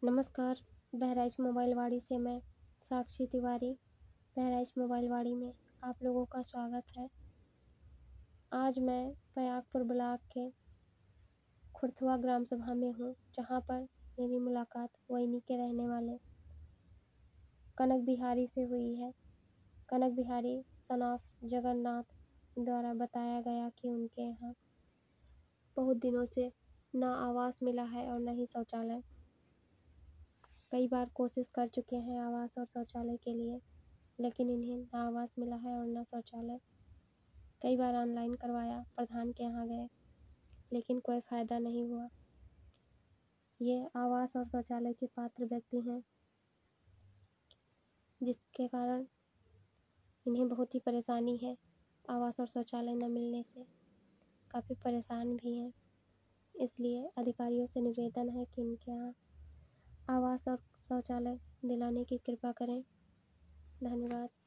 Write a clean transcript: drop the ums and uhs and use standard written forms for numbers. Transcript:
नमस्कार। बहराइच मोबाइल वाड़ी से मैं साक्षी तिवारी बहराइच मोबाइल वाड़ी में आप लोगों का स्वागत है। आज मैं फयाकपुर ब्लॉक के खुरथुआ ग्राम सभा में हूँ, जहाँ पर मेरी मुलाकात वैनी के रहने वाले कनक बिहारी से हुई है। कनक बिहारी सन ऑफ जगन्नाथ द्वारा बताया गया कि उनके यहाँ बहुत दिनों से ना आवास मिला है और न ही शौचालय। कई बार कोशिश कर चुके हैं आवास और शौचालय के लिए, लेकिन इन्हें ना आवास मिला है और ना शौचालय। कई बार ऑनलाइन करवाया, प्रधान के यहाँ गए, लेकिन कोई फ़ायदा नहीं हुआ। ये आवास और शौचालय के पात्र व्यक्ति हैं, जिसके कारण इन्हें बहुत ही परेशानी है। आवास और शौचालय न मिलने से काफ़ी परेशान भी हैं। इसलिए अधिकारियों से निवेदन है कि इनके यहाँ आवास और शौचालय दिलाने की कृपा करें। धन्यवाद।